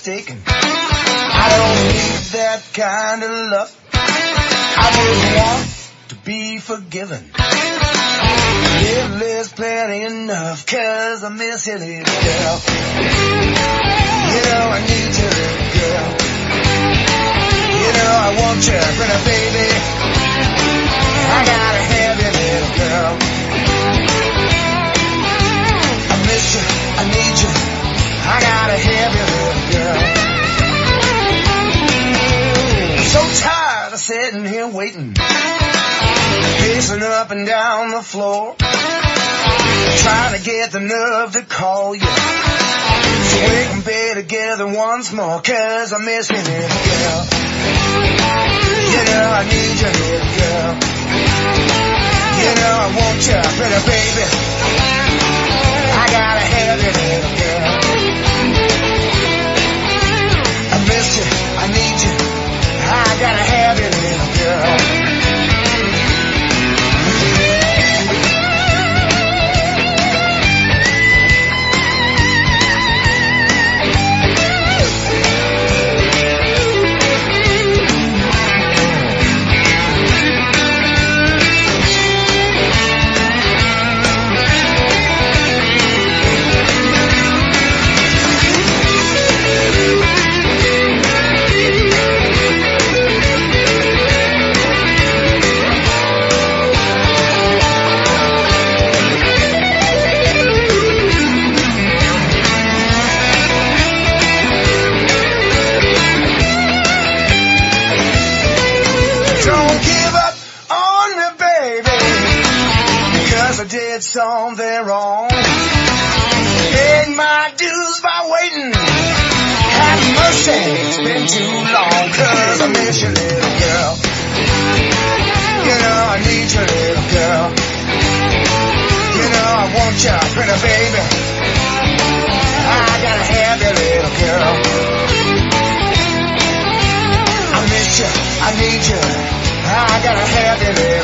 mistaken. I don't need that kind of love. I just want to be forgiven. Little is plenty enough, 'cause I miss you, little girl. You know I need you, little girl. You know I want you, pretty baby. I gotta have you, little girl. I miss you, I need you. I gotta have you, little girl. I'm so tired of sitting here waiting, pacing up and down the floor, trying to get the nerve to call you so we can be together once more, 'cause I miss you, little girl. You know I need you, little girl. You know I want you, pretty baby. I gotta have you, little girl. I miss you, I need you. I gotta have you, little girl. Something wrong. Paid my dues by waiting. Have mercy, it's been too long, 'cause I miss you, little girl. You know I need you, little girl. You know I want you, pretty baby. I gotta have you, little girl. I miss you, I need you. I gotta have you, little girl.